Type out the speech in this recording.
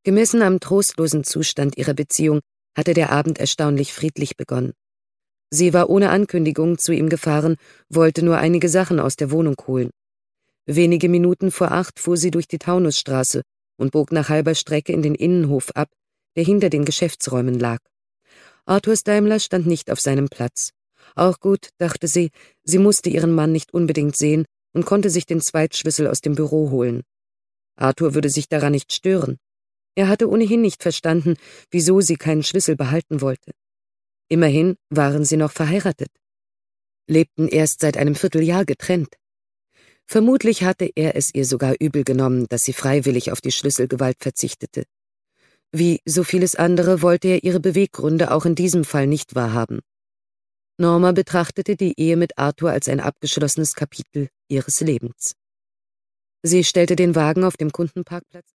Gemessen am trostlosen Zustand ihrer Beziehung hatte der Abend erstaunlich friedlich begonnen. Sie war ohne Ankündigung zu ihm gefahren, wollte nur einige Sachen aus der Wohnung holen. Wenige Minuten vor 8 fuhr sie durch die Taunusstraße und bog nach halber Strecke in den Innenhof ab, der hinter den Geschäftsräumen lag. Arthur Daimler stand nicht auf seinem Platz. Auch gut, dachte sie, sie musste ihren Mann nicht unbedingt sehen und konnte sich den Zweitschlüssel aus dem Büro holen. Arthur würde sich daran nicht stören. Er hatte ohnehin nicht verstanden, wieso sie keinen Schlüssel behalten wollte. Immerhin waren sie noch verheiratet, lebten erst seit einem Vierteljahr getrennt. Vermutlich hatte er es ihr sogar übel genommen, dass sie freiwillig auf die Schlüsselgewalt verzichtete. Wie so vieles andere wollte er ihre Beweggründe auch in diesem Fall nicht wahrhaben. Norma betrachtete die Ehe mit Arthur als ein abgeschlossenes Kapitel ihres Lebens. Sie stellte den Wagen auf dem Kundenparkplatz